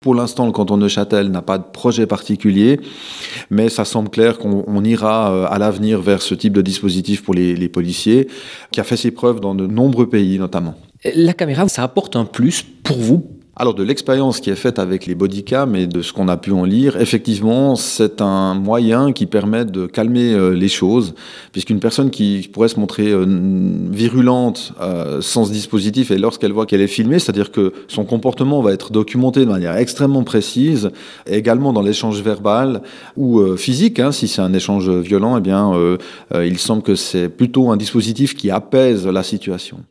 Pour l'instant, le canton de Neuchâtel n'a pas de projet particulier, mais ça semble clair qu'on ira à l'avenir vers ce type de dispositif pour les policiers, qui a fait ses preuves dans de nombreux pays notamment. La caméra, ça apporte un plus pour vous? Alors de l'expérience qui est faite avec les bodycams et de ce qu'on a pu en lire, effectivement, c'est un moyen qui permet de calmer les choses, puisqu'une personne qui pourrait se montrer virulente sans ce dispositif, et lorsqu'elle voit qu'elle est filmée, c'est-à-dire que son comportement va être documenté de manière extrêmement précise, également dans l'échange verbal ou physique, si c'est un échange violent, il semble que c'est plutôt un dispositif qui apaise la situation.